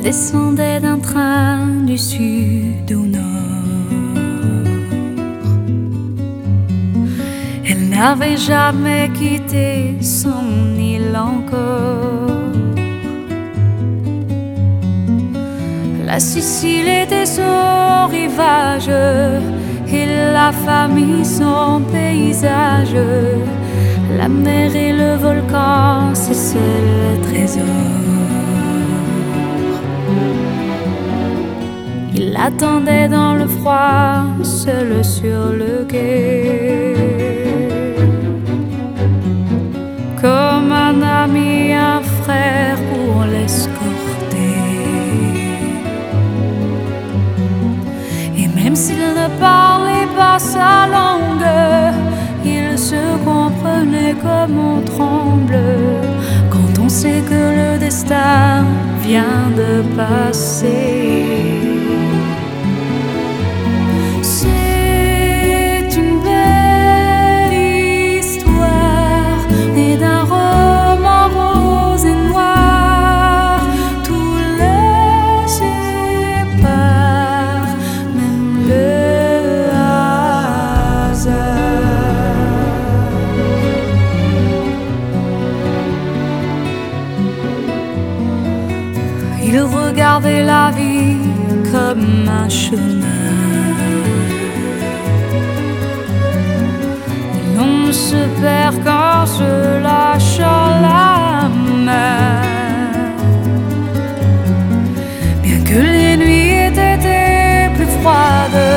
Elle descendait d'un train du sud au nord. Elle n'avait jamais quitté son île encore. La Sicile était son rivage et la famille son paysage. La mer et le volcan, ses seuls trésors. Il l'attendait dans le froid, seul sur le quai. Comme un ami, un frère pour l'escorter. Et même s'il ne parlait pas sa langue, il se comprenait comme on tremble quand on sait que le destin vient de passer. C'est une belle histoire, née d'un roman rose et noir. Tout le sépare, même le hasard. Il regardait la vie comme un chemin. L'on se perd quand se lâche la main. Bien que les nuits aient été plus froides,